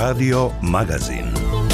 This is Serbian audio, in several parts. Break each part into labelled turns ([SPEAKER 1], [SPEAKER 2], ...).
[SPEAKER 1] Radio Magazin.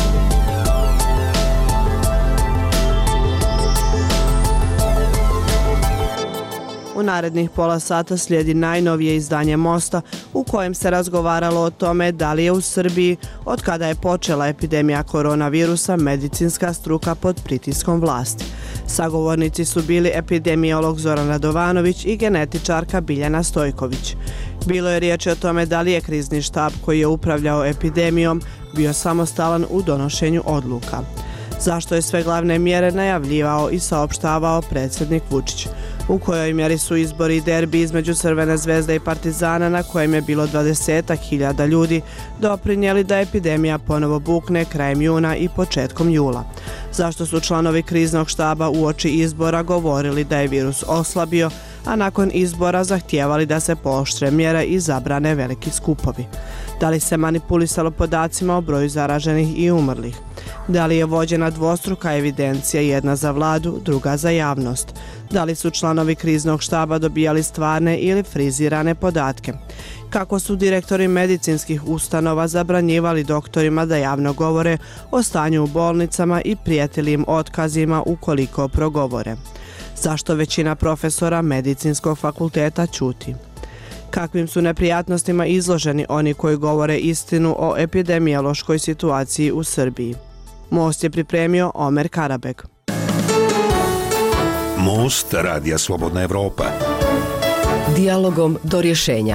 [SPEAKER 2] U narednih pola sata slijedi najnovije izdanje Mosta u kojem se razgovaralo o tome da li je u Srbiji, od kada je počela epidemija koronavirusa, medicinska struka pod pritiskom vlasti. Sagovornici su bili epidemiolog Zoran Radovanović i genetičarka Biljana Stojković. Bilo je riječi o tome da li je krizni štab koji je upravljao epidemijom bio samostalan u donošenju odluka. Zašto je sve glavne mjere najavljivao i saopštavao predsjednik Vučić? U kojoj mjeri su izbori i derbi između Crvene zvezde i Partizana, na kojem je bilo 20.000 ljudi, doprinijeli da epidemija ponovo bukne krajem juna i početkom jula? Zašto su članovi kriznog štaba uoči izbora govorili da je virus oslabio, a nakon izbora zahtijevali da se pooštre mjere i zabrane veliki skupovi? Da li se manipulisalo podacima o broju zaraženih i umrlih? Da li je vođena dvostruka evidencija, jedna za vladu, druga za javnost? Da li su članovi kriznog štaba dobijali stvarne ili frizirane podatke? Kako su direktori medicinskih ustanova zabranjivali doktorima da javno govore o stanju u bolnicama i prijetili im otkazima ukoliko progovore? Zašto većina profesora medicinskog fakulteta ćuti? Kakvim su neprijatnostima izloženi oni koji govore istinu o epidemiološkoj situaciji u Srbiji? Most je pripremio Omer Karabek.
[SPEAKER 1] Most Radija Slobodna Evropa.
[SPEAKER 3] Dijalogom do rješenja.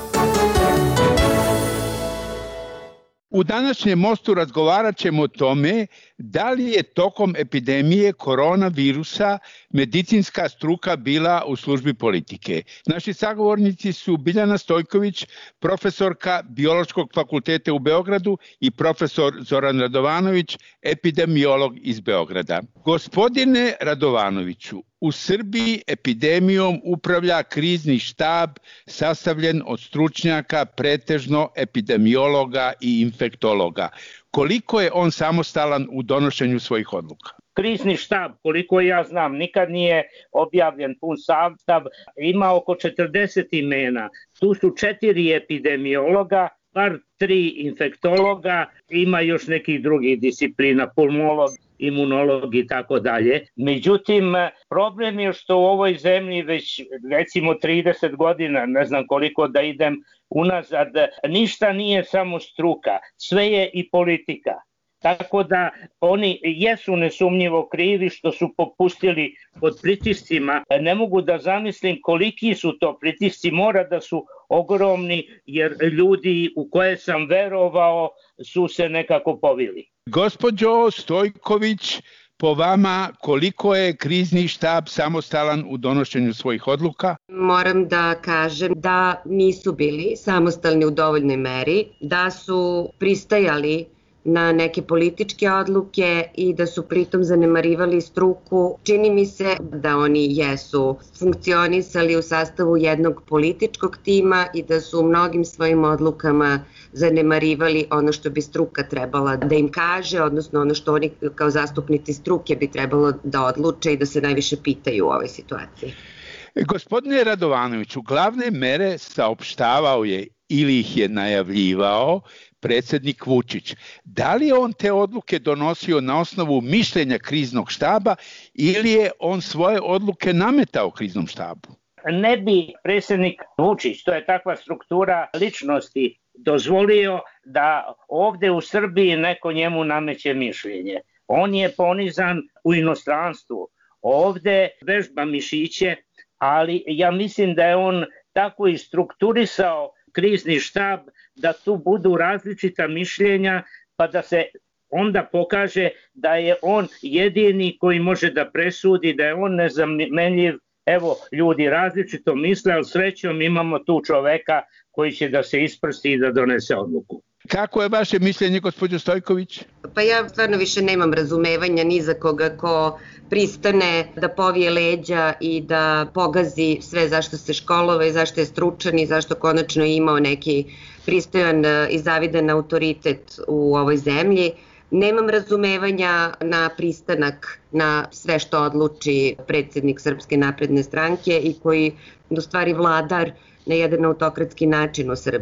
[SPEAKER 4] U današnjem Mostu razgovarat ćemo o tome da li je tokom epidemije koronavirusa medicinska struka bila u službi politike. Naši sagovornici su Biljana Stojković, profesorka Biološkog fakulteta u Beogradu, i profesor Zoran Radovanović, epidemiolog iz Beograda. Gospodine Radovanoviću, u Srbiji epidemijom upravlja krizni štab sastavljen od stručnjaka, pretežno epidemiologa i infektologa. Koliko je on samostalan u donošenju svojih odluka?
[SPEAKER 5] Krizni štab, koliko ja znam, nikad nije objavljen pun sastav, ima oko 40 imena. Tu su 4 epidemiologa, bar 3 infektologa, ima još nekih drugih disciplina, pulmolog, imunolog i tako dalje. Međutim, problem je što u ovoj zemlji već recimo 30 godina, ne znam koliko da idem unazad, ništa nije samo struka, sve je i politika. Tako da oni jesu nesumnjivo krivi što su popustili pod pritiscima. Ne mogu da zamislim koliki su to pritisci, mora da su ogromni jer ljudi u koje sam verovao su se nekako povili.
[SPEAKER 4] Gospođo Stojković, po vama koliko je krizni štab samostalan u donošenju svojih odluka?
[SPEAKER 6] Moram da kažem da nisu bili samostalni u dovoljnoj meri, da su pristajali na neke političke odluke i da su pritom zanemarivali struku. Čini mi se da oni jesu funkcionisali u sastavu jednog političkog tima i da su u mnogim svojim odlukama zanemarivali ono što bi struka trebala da im kaže, odnosno ono što oni kao zastupnici struke bi trebalo da odluče i da se najviše pitaju u ovoj situaciji.
[SPEAKER 4] Gospodine Radovanoviću, glavne mere saopštavao je ili ih je najavljivao predsjednik Vučić. Da li je on te odluke donosio na osnovu mišljenja kriznog štaba ili je on svoje odluke nametao kriznom štabu?
[SPEAKER 5] Ne bi predsjednik Vučić, to je takva struktura ličnosti, dozvolio da ovdje u Srbiji neko njemu nameće mišljenje. On je ponizan u inostranstvu. Ovdje vežba mišiće, ali ja mislim da je on tako i strukturisao krizni štab da tu budu različita mišljenja pa da se onda pokaže da je on jedini koji može da presudi, da je on nezamenljiv. Evo, ljudi različito misle, ali srećom imamo tu čoveka koji će da se isprsti i da donese odluku.
[SPEAKER 4] Kako je vaše mišljenje, gospođo Stojković?
[SPEAKER 6] Pa ja stvarno više nemam razumevanja ni za koga ko pristane da povije leđa i da pogazi sve zašto se školovao i zašto je stručan i zašto konačno je imao neki pristojan i zavidan autoritet u ovoj zemlji. Nemam razumevanja na pristanak na sve što odluči predsjednik Srpske napredne stranke i koji u stvari vladar na jedan autokratski način u Srbiji.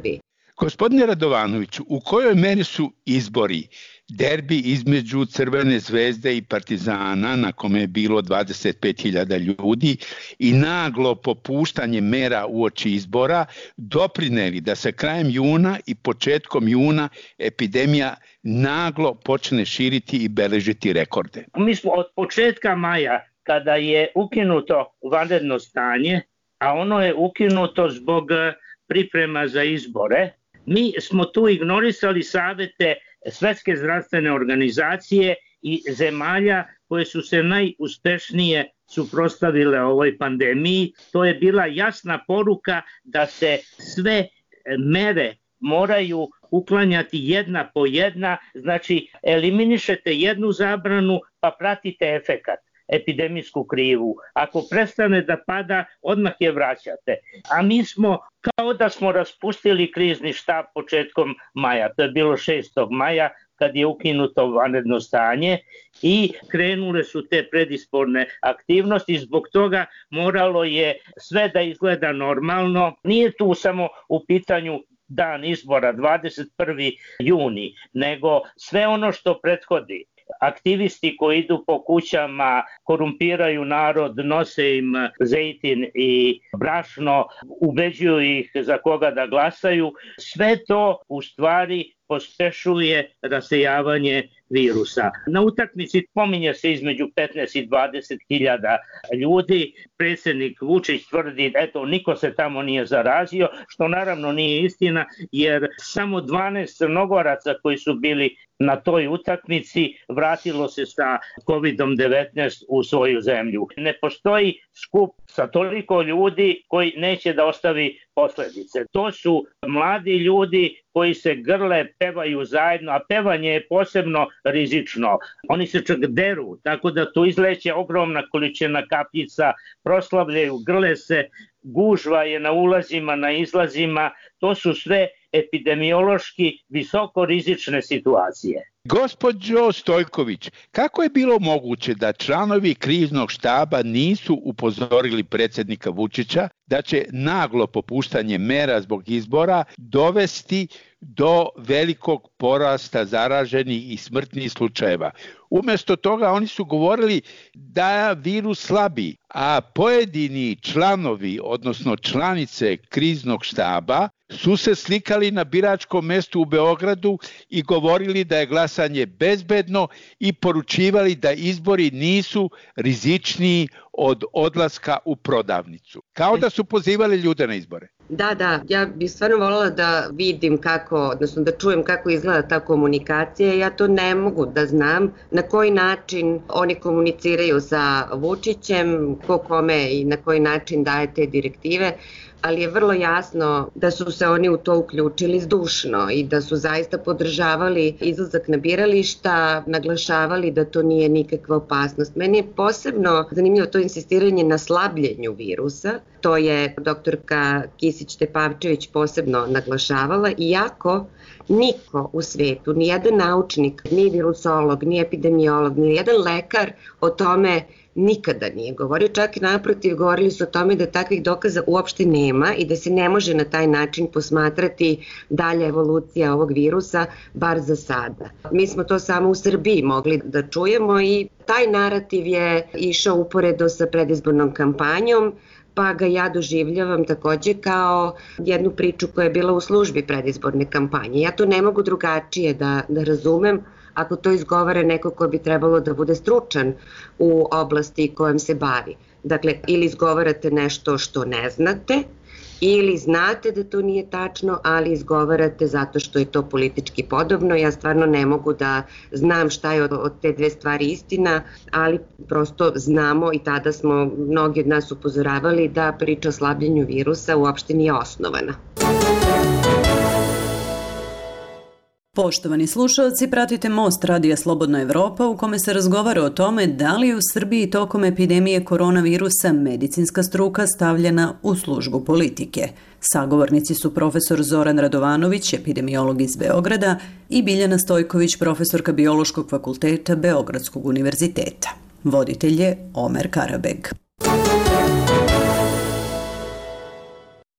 [SPEAKER 4] Gospodine Radovanoviću, u kojoj meri su izbori, derbi između Crvene zvezde i Partizana, na kome je bilo 25.000 ljudi, i naglo popuštanje mera uoči izbora doprineli da se krajem juna i početkom juna epidemija naglo počne širiti i beležiti rekorde?
[SPEAKER 5] Mi smo od početka maja, kada je ukinuto vanredno stanje, a ono je ukinuto zbog priprema za izbore, mi smo tu ignorisali savete Svetske zdravstvene organizacije i zemalja koje su se najuspešnije suprotstavile ovoj pandemiji. To je bila jasna poruka da se sve mere moraju uklanjati jedna po jedna, znači eliminišete jednu zabranu pa pratite efekat, epidemijsku krivu. Ako prestane da pada, odmah je vraćate. A mi smo kao da smo raspustili krizni štab početkom maja. To je bilo 6. maja kad je ukinuto vanredno stanje i krenule su te predizborne aktivnosti. Zbog toga moralo je sve da izgleda normalno. Nije tu samo u pitanju dan izbora 21. juni, nego sve ono što prethodi. Aktivisti koji idu po kućama, korumpiraju narod, nose im zejtin i brašno, ubeđuju ih za koga da glasaju. Sve to u stvari pospešuje rasejavanje virusa. Na utakmici pominje se između 15 i 20 hiljada ljudi. Predsjednik Vučić tvrdi, eto, niko se tamo nije zarazio, što naravno nije istina, jer samo 12 Crnogoraca koji su bili na toj utakmici vratilo se sa COVID-19 u svoju zemlju. Ne postoji skup sa toliko ljudi koji neće da ostavi posledice. To su mladi ljudi koji se grle, pevaju zajedno, a pevanje je posebno rizično. Oni se čak deru, tako da tu izleće ogromna količina kapljica, proslavljaju, grle se, gužva je na ulazima, na izlazima. To su sve epidemiološki visoko rizične situacije.
[SPEAKER 4] Gospođo Stojković, kako je bilo moguće da članovi kriznog štaba nisu upozorili predsjednika Vučića da će naglo popuštanje mera zbog izbora dovesti do velikog porasta zaraženih i smrtnih slučajeva? Umjesto toga oni su govorili da virus slabi, a pojedini članovi, odnosno članice kriznog štaba, su se slikali na biračkom mestu u Beogradu i govorili da je glasanje bezbedno i poručivali da izbori nisu rizičniji od odlaska u prodavnicu. Kao da su pozivali ljude na izbore.
[SPEAKER 6] Da, ja bih stvarno voljela da vidim kako, odnosno da čujem kako izgleda ta komunikacija. Ja to ne mogu da znam na koji način oni komuniciraju sa Vučićem, ko kome i na koji način daje te direktive, ali je vrlo jasno da su se oni u to uključili zdušno i da su zaista podržavali izlazak na birališta, naglašavali da to nije nikakva opasnost. Meni je posebno zanimljivo to insistiranje na slabljenju virusa. To je doktorka Kisić-Tepavčević posebno naglašavala, iako niko u svetu, ni jedan naučnik, ni virusolog, ni epidemiolog, ni jedan lekar o tome nikada nije govorio, čak i naprotiv govorili su o tome da takvih dokaza uopšte nema i da se ne može na taj način posmatrati dalja evolucija ovog virusa, bar za sada. Mi smo to samo u Srbiji mogli da čujemo i taj narativ je išao uporedo sa predizbornom kampanjom, pa ga ja doživljavam takođe kao jednu priču koja je bila u službi predizborne kampanje. Ja to ne mogu drugačije da razumem ako to izgovara neko ko bi trebalo da bude stručan u oblasti kojom se bavi. Dakle, ili izgovarate nešto što ne znate, ili znate da to nije tačno, ali izgovarate zato što je to politički podobno. Ja stvarno ne mogu da znam šta je od te dve stvari istina, ali prosto znamo i tada smo mnogi od nas upozoravali da priča o slabljenju virusa uopšte nije osnovana.
[SPEAKER 7] Poštovani slušalci, pratite Most Radija Slobodna Evropa u kome se razgovara o tome da li je u Srbiji tokom epidemije koronavirusa medicinska struka stavljena u službu politike. Sagovornici su profesor Zoran Radovanović, epidemiolog iz Beograda, i Biljana Stojković, profesorka Biološkog fakulteta Beogradskog univerziteta. Voditelj je Omer Karabeg.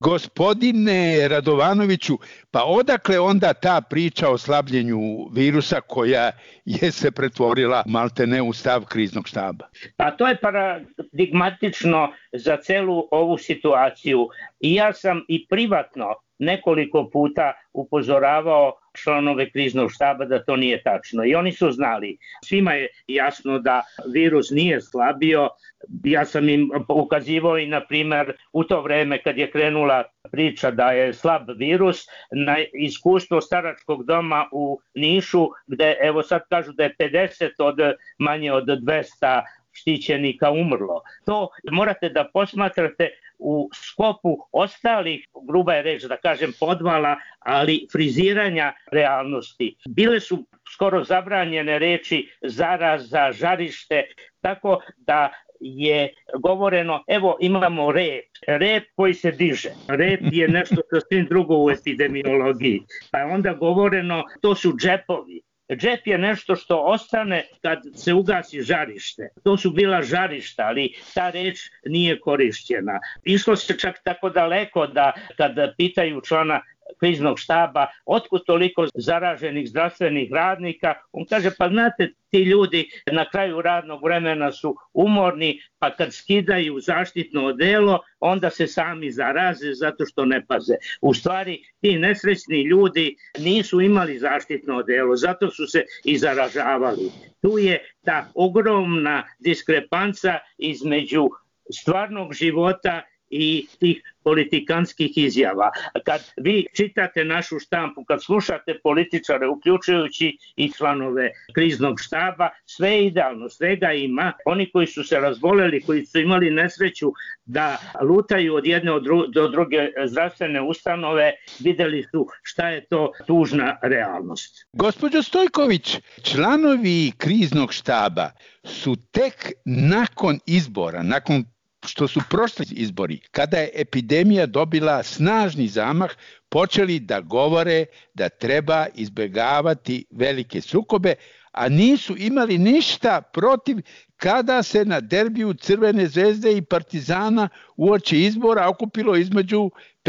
[SPEAKER 4] Gospodine Radovanoviću, pa odakle onda ta priča o slabljenju virusa koja je se pretvorila maltene u stav kriznog štaba?
[SPEAKER 5] Pa to je paradigmatično za celu ovu situaciju. I ja sam i privatno nekoliko puta upozoravao članove kriznog štaba da to nije tačno. I oni su znali. Svima je jasno da virus nije slabio. Ja sam im ukazivao i, na primer, u to vreme kad je krenula priča da je slab virus, na iskustvo staračkog doma u Nišu, gde evo sad kažu da je 50 od manje od 200 štićenika umrlo. To morate da posmatrate u skopu ostalih, gruba je reč da kažem podvala, ali friziranja realnosti. Bile su skoro zabranjene reči zaraza, žarište, tako da je govoreno, evo imamo rep koji se diže. Rep je nešto sasvim drugo u epidemiologiji. Pa je onda govoreno, to su džepovi. Džep je nešto što ostane kad se ugasi žarište. To su bila žarišta, ali ta reč nije korišćena. Išlo se čak tako daleko da kad pitaju člana kriznog štaba otkud toliko zaraženih zdravstvenih radnika, on kaže pa znate ti ljudi na kraju radnog vremena su umorni, pa kad skidaju zaštitno odelo onda se sami zaraze zato što ne paze. U stvari ti nesrećni ljudi nisu imali zaštitno odelo, zato su se i zaražavali. Tu je ta ogromna diskrepanca između stvarnog života i tih politikanskih izjava. Kad vi čitate našu štampu, kad slušate političare, uključujući i članove kriznog štaba, sve je idealno, svega ima. Oni koji su se razboleli, koji su imali nesreću da lutaju od jedne do druge zdravstvene ustanove, videli su šta je to tužna realnost.
[SPEAKER 4] Gospođo Stojković, članovi kriznog štaba su tek nakon izbora, nakon što su prošli izbori, kada je epidemija dobila snažni zamah, počeli da govore da treba izbjegavati velike sukobe, a nisu imali ništa protiv kada se na derbiju Crvene zvezde i Partizana uoči izbora okupilo između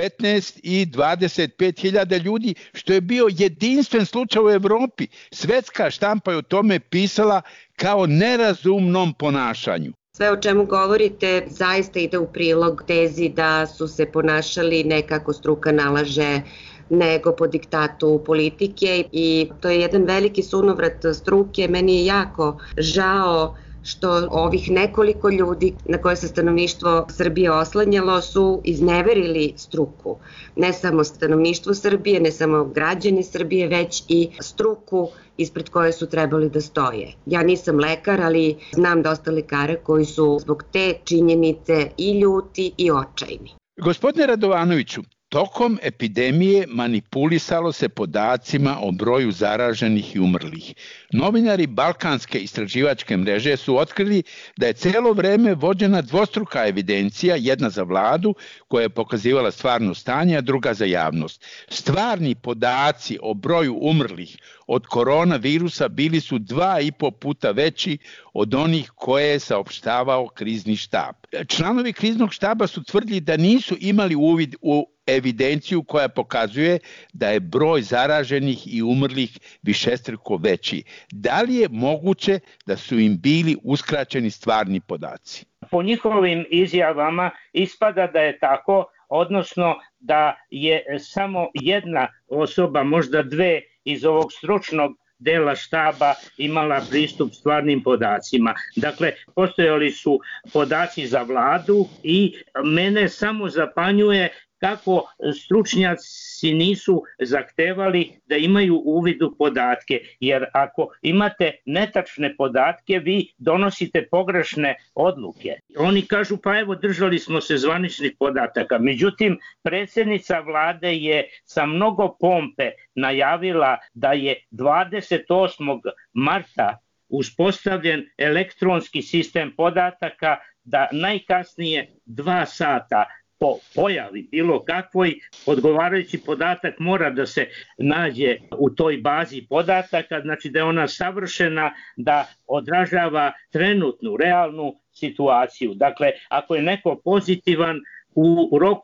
[SPEAKER 4] 15 i 25 hiljada ljudi, što je bio jedinstven slučaj u Evropi. Svetska štampa je o tome pisala kao nerazumnom ponašanju.
[SPEAKER 6] Sve o čemu govorite zaista ide u prilog tezi da su se ponašali ne kako struka nalaže, nego po diktatu politike i to je jedan veliki sunovrat struke. Meni je jako žao što ovih nekoliko ljudi na koje se stanovništvo Srbije oslanjalo su izneverili struku. Ne samo stanovništvo Srbije, ne samo građani Srbije, već i struku ispred koje su trebali da stoje. Ja nisam lekar, ali znam dosta lekara koji su zbog te činjenice i ljuti i očajni.
[SPEAKER 4] Gospodine Radovanoviću, tokom epidemije manipulisalo se podacima o broju zaraženih i umrlih. Novinari Balkanske istraživačke mreže su otkrili da je celo vreme vođena dvostruka evidencija, jedna za vladu koja je pokazivala stvarno stanje, a druga za javnost. Stvarni podaci o broju umrlih od koronavirusa bili su 2,5 puta veći od onih koje je saopštavao krizni štab. Članovi kriznog štaba su tvrdili da nisu imali uvid u evidenciju koja pokazuje da je broj zaraženih i umrlih višestruko veći. Da li je moguće da su im bili uskraćeni stvarni podaci?
[SPEAKER 5] Po njihovim izjavama ispada da je tako, odnosno da je samo jedna osoba, možda dve iz ovog stručnog dela štaba imala pristup stvarnim podacima. Dakle, postojali su podaci za vladu i mene samo zapanjuje kako stručnjaci nisu zahtevali da imaju uvid u podatke, jer ako imate netačne podatke, vi donosite pogrešne odluke. Oni kažu, pa evo, držali smo se zvaničnih podataka. Međutim, predsjednica vlade je sa mnogo pompe najavila da je 28. marta uspostavljen elektronski sistem podataka, da najkasnije 2 sata po pojavi bilo kakvoj odgovarajući podatak mora da se nađe u toj bazi podataka, znači da je ona savršena, da odražava trenutnu, realnu situaciju. Dakle, ako je neko pozitivan, u roku od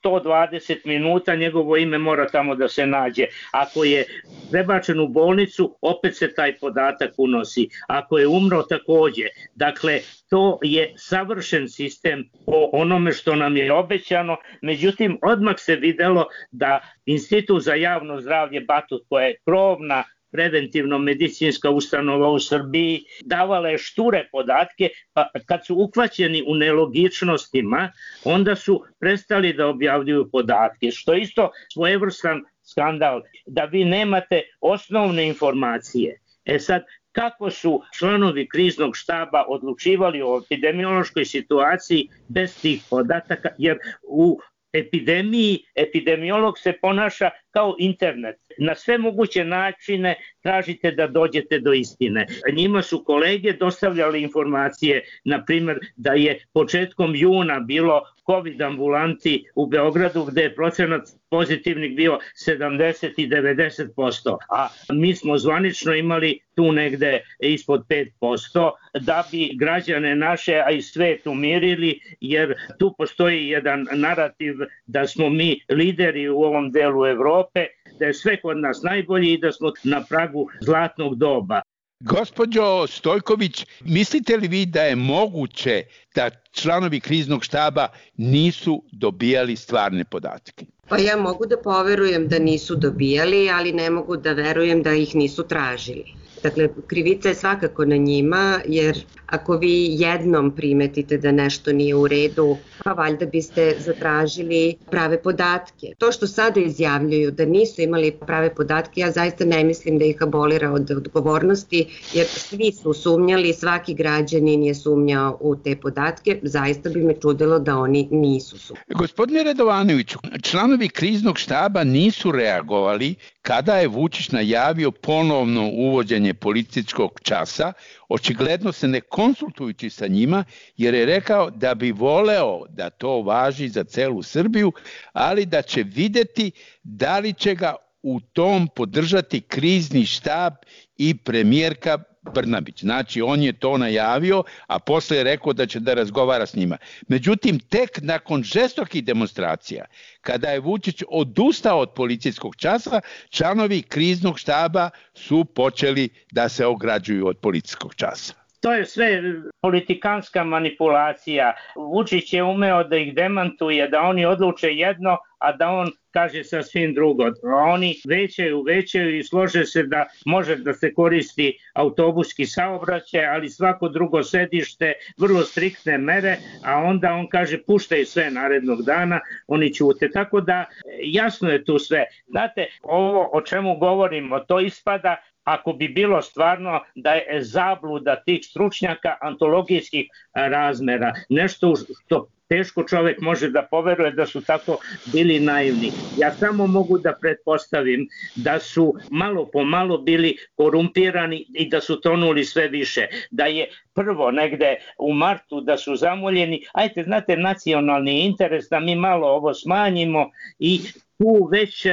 [SPEAKER 5] 120 minuta, njegovo ime mora tamo da se nađe. Ako je prebačen u bolnicu, opet se taj podatak unosi. Ako je umro, takođe. Dakle, to je savršen sistem po onome što nam je obećano. Međutim, odmah se videlo da Institut za javno zdravlje Batut, koja je krovna preventivno-medicinska ustanova u Srbiji, davala je šture podatke, pa kad su uhvaćeni u nelogičnostima, onda su prestali da objavljuju podatke, što je isto svojevrstan skandal, da vi nemate osnovne informacije. Sad, kako su članovi kriznog štaba odlučivali o epidemiološkoj situaciji bez tih podataka, jer u epidemiji epidemiolog se ponaša kao internet. Na sve moguće načine tražite da dođete do istine. Njima su kolege dostavljali informacije, na primjer da je početkom juna bilo COVID ambulanti u Beogradu gde je procenat pozitivnih bio 70 i 90%, a mi smo zvanično imali tu negde ispod 5%, da bi građane naše, a i svet umirili, jer tu postoji jedan narativ da smo mi lideri u ovom delu Evrope, da je sve kod nas najbolje i da smo na pragu zlatnog doba.
[SPEAKER 4] Gospođo Stojković, mislite li vi da je moguće da članovi kriznog štaba nisu dobijali stvarne podatke?
[SPEAKER 6] Pa ja mogu da poverujem da nisu dobijali, ali ne mogu da verujem da ih nisu tražili. Dakle, krivica je svakako na njima, jer ako vi jednom primetite da nešto nije u redu, pa valjda biste zatražili prave podatke. To što sada izjavljuju da nisu imali prave podatke, ja zaista ne mislim da ih abolira od odgovornosti, jer svi su sumnjali, svaki građanin je sumnjao u te podatke, zaista bi me čudilo da oni nisu sumnjali.
[SPEAKER 4] Gospodine Radovanoviću, članovi kriznog štaba nisu reagovali kada je Vučić najavio ponovno uvođenje policijskog časa, očigledno se ne konsultujući sa njima, jer je rekao da bi voleo da to važi za celu Srbiju, ali da će videti da li će ga u tom podržati krizni štab i premijerka Brnabić. Znači, on je to najavio, a posle je rekao da će da razgovara s njima. Međutim, tek nakon žestokih demonstracija, kada je Vučić odustao od policijskog časa, članovi kriznog štaba su počeli da se ograđuju od policijskog časa.
[SPEAKER 5] To je sve politikanska manipulacija. Vučić je umeo da ih demantuje, da oni odluče jedno, a da on kaže sasvim drugo. Oni većaju i slože se da može da se koristi autobuski saobraćaj, ali svako drugo sedište, vrlo striktne mere, a onda on kaže puštaj sve narednog dana, oni ćute. Tako da jasno je tu sve. Znate, ovo o čemu govorimo, to ispada ako bi bilo stvarno da je zabluda tih stručnjaka antologijskih razmera, nešto što teško čovek može da poveruje da su tako bili naivni. Ja samo mogu da pretpostavim da su malo po malo bili korumpirani i da su tonuli sve više. Da je prvo negde u martu da su zamoljeni, ajte, znate, nacionalni interes da mi malo ovo smanjimo i tu već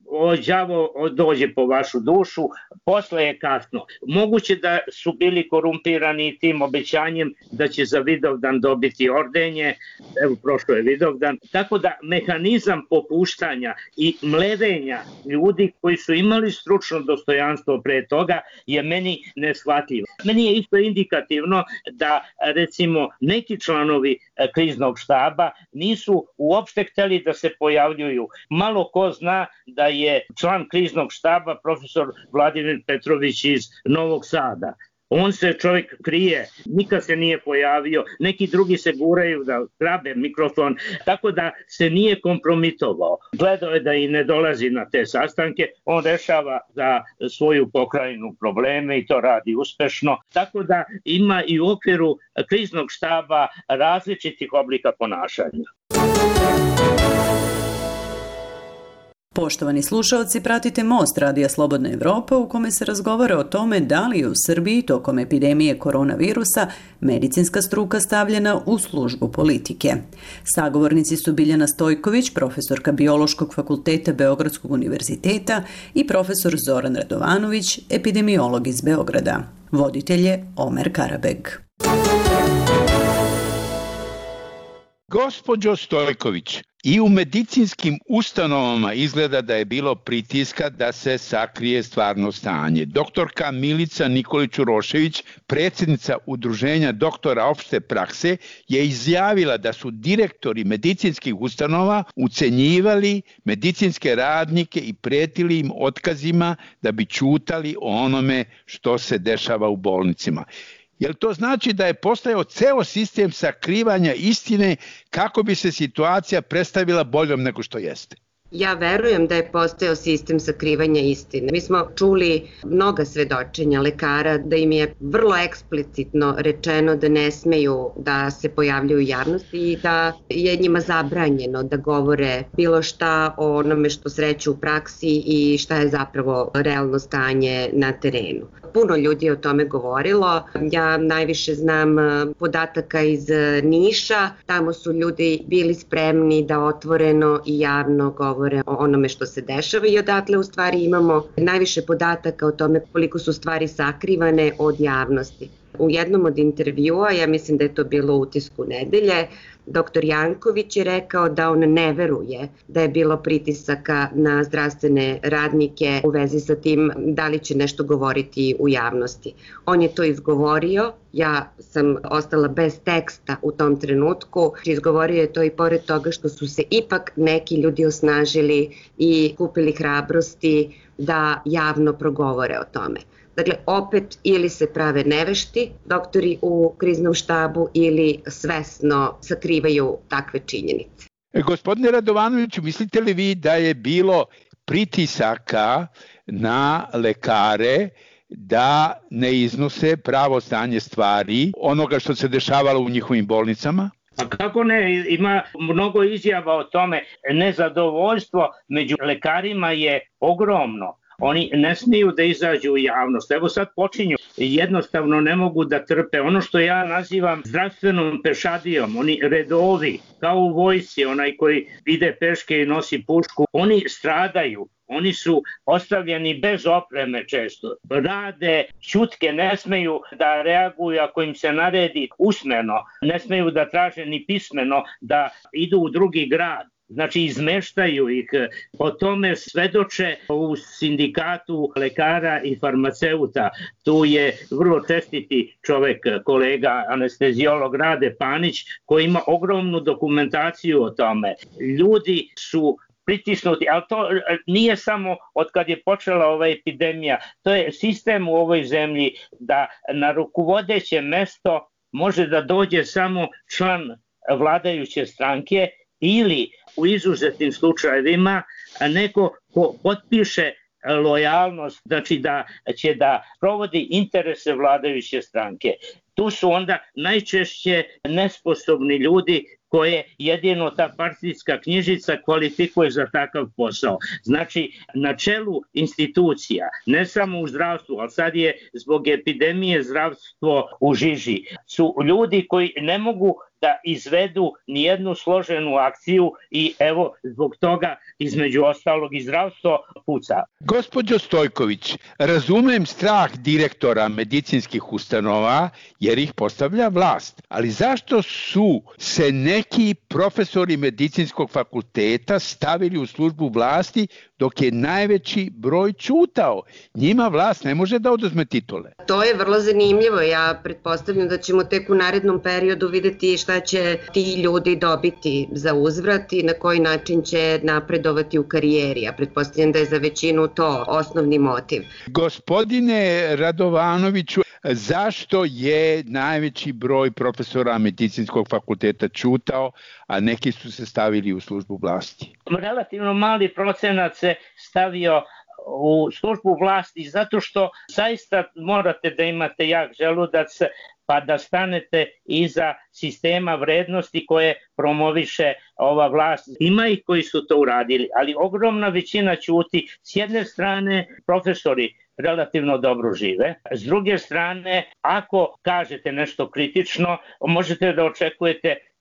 [SPEAKER 5] đavo dođe po vašu dušu, posle je kasno. Moguće da su bili korumpirani tim obećanjem da će za Vidovdan dobiti ordenje, evo prošlo je Vidovdan, tako da mehanizam popuštanja i mlevenja ljudi koji su imali stručno dostojanstvo pre toga je meni neshvatljiv. Meni je isto indikativno da recimo neki članovi kriznog štaba nisu uopšte hteli da se pojavljuju. Malo ko zna da je član kriznog štaba profesor Vladimir Petrović iz Novog Sada. On se čovjek krije, nikad se nije pojavio, neki drugi se guraju da grabe mikrofon, tako da se nije kompromitovao. Gledao je da i ne dolazi na te sastanke, on rešava za svoju pokrajinu probleme i to radi uspešno, tako da ima i u okviru kriznog štaba različitih oblika ponašanja.
[SPEAKER 7] Poštovani slušaoci, pratite Most Radija Slobodna Evropa u kome se razgovara o tome da li je u Srbiji tokom epidemije koronavirusa medicinska struka stavljena u službu politike. Sagovornici su Biljana Stojković, profesorka Biološkog fakulteta Beogradskog univerziteta i profesor Zoran Radovanović, epidemiolog iz Beograda. Voditelj je Omer Karabeg.
[SPEAKER 4] Gospođo Stojković, i u medicinskim ustanovama izgleda da je bilo pritiska da se sakrije stvarno stanje. Doktorka Milica Nikolić-Urošević, predsjednica Udruženja doktora opšte prakse, je izjavila da su direktori medicinskih ustanova ucenjivali medicinske radnike i pretili im otkazima da bi ćutali o onome što se dešava u bolnicama. Jel to znači da je postojao ceo sistem sakrivanja istine kako bi se situacija predstavila boljom nego što jeste?
[SPEAKER 6] Ja verujem da je postojao sistem sakrivanja istine. Mi smo čuli mnoga svedočenja lekara da im je vrlo eksplicitno rečeno da ne smeju da se pojavljuju u javnosti i da je njima zabranjeno da govore bilo šta o onome što sreću u praksi i šta je zapravo realno stanje na terenu. Puno ljudi je o tome govorilo. Ja najviše znam podataka iz Niša. Tamo su ljudi bili spremni da otvoreno i javno govore o onome što se dešava i odatle u stvari imamo najviše podataka o tome koliko su stvari sakrivane od javnosti. U jednom od intervjua, ja mislim da je to bilo u Utisku nedelje, dr. Janković je rekao da on ne veruje da je bilo pritisaka na zdravstvene radnike u vezi sa tim da li će nešto govoriti u javnosti. On je to izgovorio, ja sam ostala bez teksta u tom trenutku. Izgovorio je to i pored toga što su se ipak neki ljudi osnažili i kupili hrabrosti da javno progovore o tome. Dakle, opet ili se prave nevešti doktori u kriznom štabu ili svesno sakrivaju takve činjenice.
[SPEAKER 4] Gospodine Radovanoviću, mislite li vi da je bilo pritisaka na lekare da ne iznose pravo stanje stvari, onoga što se dešavalo u njihovim bolnicama?
[SPEAKER 5] A kako ne, ima mnogo izjava o tome. Nezadovoljstvo među lekarima je ogromno. Oni ne smiju da izađu u javnost. Evo sad počinju. Jednostavno ne mogu da trpe. Ono što ja nazivam zdravstvenom pešadijom, oni redovi, kao u vojsci, onaj koji ide peške i nosi pušku, oni stradaju. Oni su ostavljeni bez opreme često. Rade ćutke, ne smeju da reaguju ako im se naredi usmeno. Ne smeju da traže ni pismeno da idu u drugi grad. Znači izmeštaju ih. O tome svedoče u sindikatu lekara i farmaceuta. Tu je vrlo čestiti čovek, kolega anesteziolog Rade Panić, koji ima ogromnu dokumentaciju o tome. Ljudi su pritisnuti, ali to nije samo od kad je počela ova epidemija. To je sistem u ovoj zemlji da na rukovodeće mesto može da dođe samo član vladajuće stranke ili u izuzetnim slučajevima neko ko potpiše lojalnost, znači da će da provodi interese vladajuće stranke. Tu su onda najčešće nesposobni ljudi koje jedino ta partijska knjižica kvalifikuje za takav posao. Znači, na čelu institucija, ne samo u zdravstvu, ali sad je zbog epidemije zdravstvo u žiži, su ljudi koji ne mogu da izvedu nijednu složenu akciju i evo zbog toga između ostalog i zdravstvo puca.
[SPEAKER 4] Gospođo Stojković, razumem strah direktora medicinskih ustanova jer ih postavlja vlast, ali zašto su se neki profesori medicinskog fakulteta stavili u službu vlasti dok je najveći broj ćutao? Njima vlast ne može da oduzme titule.
[SPEAKER 6] To je vrlo zanimljivo. Ja pretpostavljam da ćemo tek u narednom periodu videti šta će ti ljudi dobiti za uzvrat i na koji način će napredovati u karijeri. Ja pretpostavljam da je za većinu to osnovni motiv.
[SPEAKER 4] Gospodine Radovanoviću, zašto je najveći broj profesora medicinskog fakulteta ćutao, a neki su se stavili u službu vlasti?
[SPEAKER 5] Relativno mali procenat se stavio u službu vlasti zato što zaista morate da imate jak želudac pa da stanete iza sistema vrednosti koje promoviše ova vlast. Ima ih koji su to uradili, ali ogromna većina ćuti. S jedne strane, profesori relativno dobro žive. S druge strane, ako kažete nešto kritično, možete da očekujete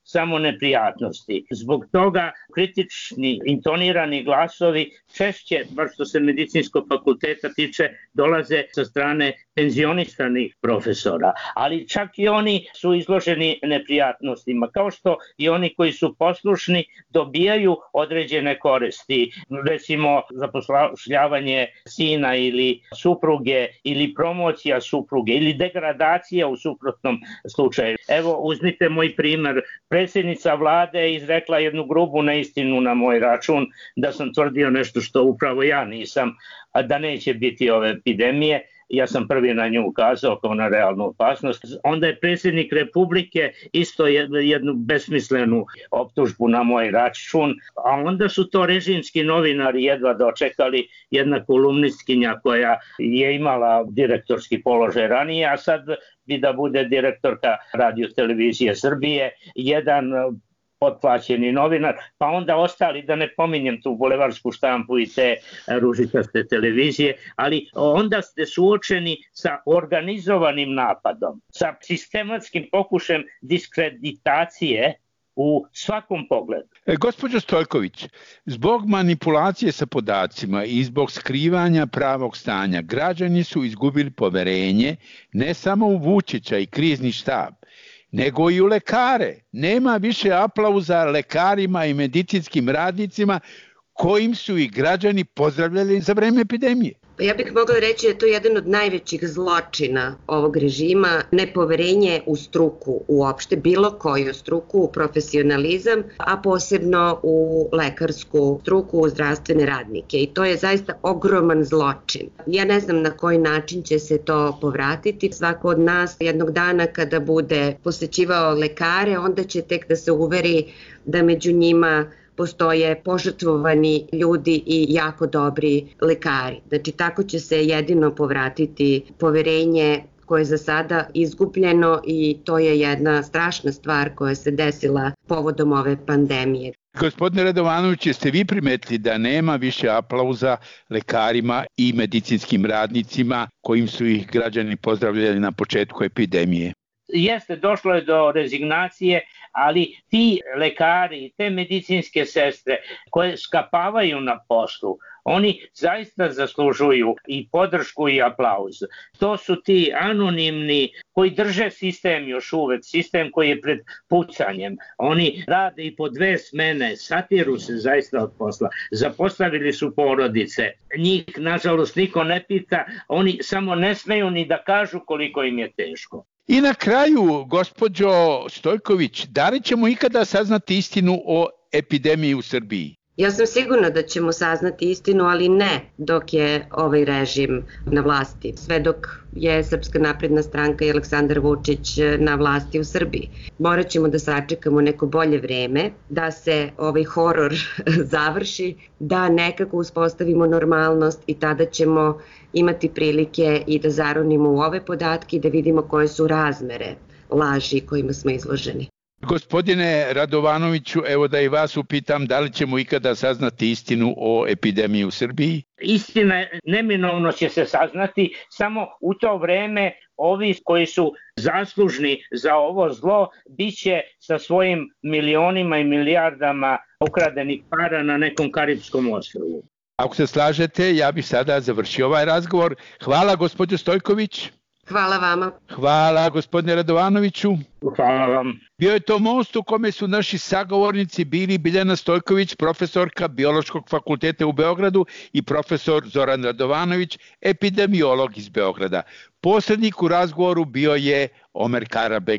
[SPEAKER 5] samo neprijatnosti. Zbog toga kritični intonirani glasovi češće, bar što se medicinskog fakulteta tiče, dolaze sa strane penzionistanih profesora, ali čak i oni su izloženi neprijatnostima, kao što i oni koji su poslušni dobijaju određene koristi, recimo zapošljavanje sina ili supruge ili promocija supruge ili degradacija u suprotnom slučaju. Evo, uzmite moj primer, predsjednica vlade je izrekla jednu grubu neistinu na moj račun da sam tvrdio nešto što upravo ja nisam, a da neće biti ove epidemije. Ja sam prvi na nju ukazao kao na realnu opasnost. Onda je predsjednik Republike isto jednu besmislenu optužbu na moj račun, a onda su to režimski novinari jedva dočekali, jedna kolumnistkinja koja je imala direktorski položaj ranije, a sad bi da bude direktorka Radio televizije Srbije, jedan potplaćeni novinar, pa onda ostali, da ne pominjem tu bulevarsku štampu i te ružičaste televizije, ali onda ste suočeni sa organizovanim napadom, sa sistematskim pokušajem diskreditacije u svakom pogledu.
[SPEAKER 4] Gospođo Stojković, zbog manipulacije sa podacima i zbog skrivanja pravog stanja, građani su izgubili poverenje ne samo u Vučića i krizni štab, nego i u lekare. Nema više aplauza lekarima i medicinskim radnicima kojim su i građani pozdravljali za vreme epidemije.
[SPEAKER 6] Ja bih mogla reći da je to jedan od najvećih zločina ovog režima, nepoverenje u struku uopšte, bilo koju struku, u profesionalizam, a posebno u lekarsku struku, u zdravstvene radnike. I to je zaista ogroman zločin. Ja ne znam na koji način će se to povratiti. Svako od nas jednog dana kada bude posećivao lekare, onda će tek da se uveri da među njima postoje požrtvovani ljudi i jako dobri lekari. Znači, tako će se jedino povratiti poverenje koje je za sada izgubljeno i to je jedna strašna stvar koja se desila povodom ove pandemije.
[SPEAKER 4] Gospodine Radovanović, jeste vi primetili da nema više aplauza lekarima i medicinskim radnicima kojim su ih građani pozdravljali na početku epidemije?
[SPEAKER 5] Jeste, došlo je do rezignacije, ali ti lekari, te medicinske sestre koje skapavaju na poslu, oni zaista zaslužuju i podršku i aplauz. To su ti anonimni koji drže sistem još uvek, sistem koji je pred pucanjem. Oni rade i po 2 smene, satiru se zaista od posla. Zapostavili su porodice. Njih, nažalost, niko ne pita, oni samo ne smeju ni da kažu koliko im je teško.
[SPEAKER 4] I na kraju, gospođo Stojković, da li ćemo ikada saznati istinu o epidemiji u Srbiji?
[SPEAKER 6] Ja sam sigurna da ćemo saznati istinu, ali ne dok je ovaj režim na vlasti. Sve dok je Srpska napredna stranka i Aleksandar Vučić na vlasti u Srbiji. Morat ćemo da sačekamo neko bolje vreme, da se ovaj horor završi, da nekako uspostavimo normalnost i tada ćemo imati prilike i da zaronimo u ove podatke i da vidimo koje su razmere laži kojima smo izloženi.
[SPEAKER 4] Gospodine Radovanoviću, evo da i vas upitam, da li ćemo ikada saznati istinu o epidemiji u Srbiji?
[SPEAKER 5] Istina neminovno će se saznati, samo u to vreme ovi koji su zaslužni za ovo zlo biće sa svojim milionima i milijardama ukradenih para na nekom karipskom ostrvu.
[SPEAKER 4] Ako se slažete, ja bih sada završio ovaj razgovor. Hvala, gospođo Stojković.
[SPEAKER 6] Hvala vama.
[SPEAKER 4] Hvala, gospodine Radovanoviću.
[SPEAKER 5] Hvala vam.
[SPEAKER 4] Bio je to most u kome su naši sagovornici bili Biljana Stojković, profesorka Biološkog fakulteta u Beogradu, i profesor Zoran Radovanović, epidemiolog iz Beograda. Posrednik u razgovoru bio je Omer Karabek.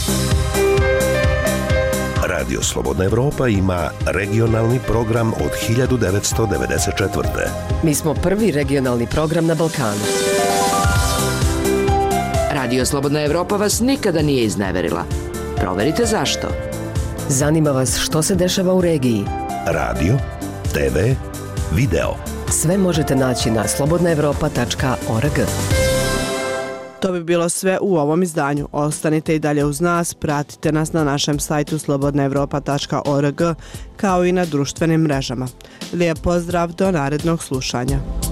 [SPEAKER 1] Radio Slobodna Evropa ima regionalni program od 1994.
[SPEAKER 3] Mi smo prvi regionalni program na Balkanu.
[SPEAKER 8] Radio Slobodna Evropa vas nikada nije izneverila. Proverite zašto.
[SPEAKER 3] Zanima vas što se dešava u regiji?
[SPEAKER 1] Radio, TV, video.
[SPEAKER 3] Sve možete naći na slobodnaevropa.org.
[SPEAKER 2] To bi bilo sve u ovom izdanju. Ostanite i dalje uz nas, pratite nas na našem sajtu slobodnaevropa.org kao i na društvenim mrežama. Lijep pozdrav, do narednog slušanja.